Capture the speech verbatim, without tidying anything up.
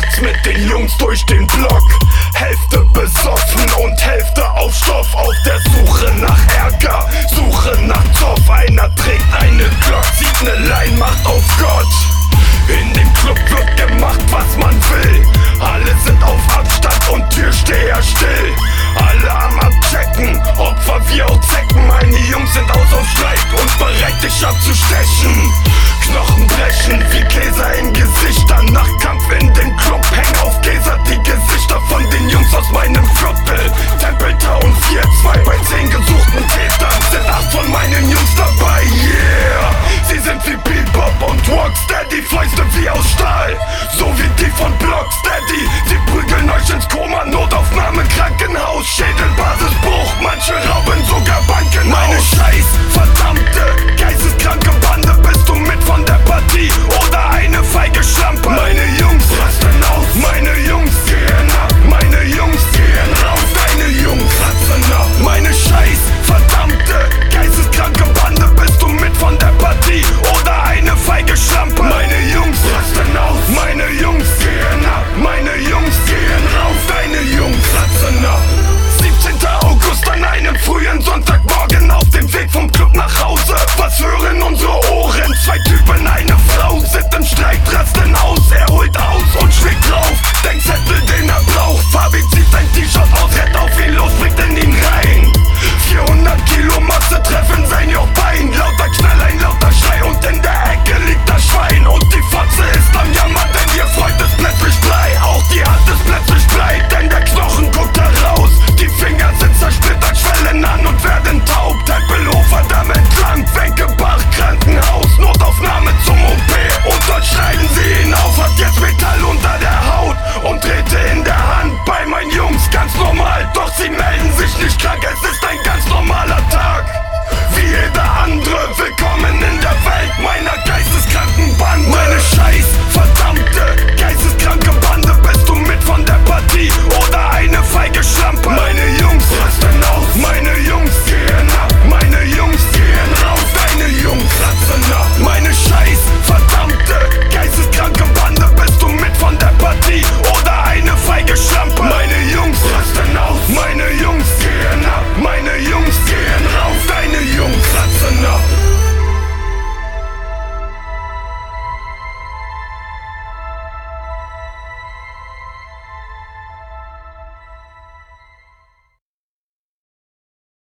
nachts mit den Jungs durch den Block. Hälfte besoffen und Hälfte auf Stoff. Auf der Suche nach Ärger, Suche nach Zoff. Einer trägt eine Glock, zieht ne Lein, macht auf Gott. In dem Club wird gemacht, was man will. Alle sind auf Abstand und Türsteher still. Alle am Abchecken, Opfer wie auch Zecken. Meine Jungs sind aus auf Streit und bereit dich abzustechen. Knochen brechen wie Gläser in Gesichtern. Nach Kampf in den Club hängen auf Gläser die Gesichter von den Jungs aus meinem Viertel. Tempeltown vier zwei bei zehn gesuchten Tätern sind acht von meinen Jungs dabei, yeah. Sie sind wie Bebop und Rocksteady, Fäuste wie aus Stahl, so wie die von Blocksteady. Sie prügeln euch ins Koma, Notaufnahme, Krankenhaus, Schädelbasisbruch, manche rauben sogar Banken. Meine scheiß verdammte geisteskranke Bande, bist du mit von der Partie oder eine feige Schlampe? Meine Jungs rasten aus, meine Jungs gehen ab, meine Jungs gehen raus, deine Jungs rasten ab. Meine scheiß verdammte geisteskranke Bande, bist du mit von der Partie oder eine feige Schlampe? Meine Jungs rasten aus, meine Jungs gehen ab, meine Jungs gehen raus, deine Jungs rasten ab. siebzehnter August an einem frühen Sonntagmorgen auf dem Weg vom Club nach Hause. Was hören unsere Ohren? Zwei Typen, eine Frau sind im Streit, rasten aus. Er holt aus und schlägt drauf, den Zettel, den er braucht. Fabi zieht sein T-Shirt aus, rennt auf ihn los, bringt in ihn rein. vierhundert Kilo Masse treffen sein Jochbein. Lauter Knall, ein lauter Schrei und in der Ecke liegt das Schwein. Und die Fotze ist am Jammer, denn ihr Freund ist plötzlich Blei. Auch die Hand ist plötzlich Blei, denn der Knochen guckt heraus. Die Finger sind zersplittert, schwellen an und werden taub. Tempelhofer Damm entlang, Wenkebach, Krankenhaus. Notaufnahme zum O P und dort schneiden sie ihn auf. Hat jetzt Metall unter der Haut und Drähte in der Hand. Bei meinen Jungs ganz normal, doch sie melden sich nicht krank. Es ist ein ganz normaler Tag, wie jeder andere. Willkommen in der Welt meiner geisteskranken Bande. Meine scheiß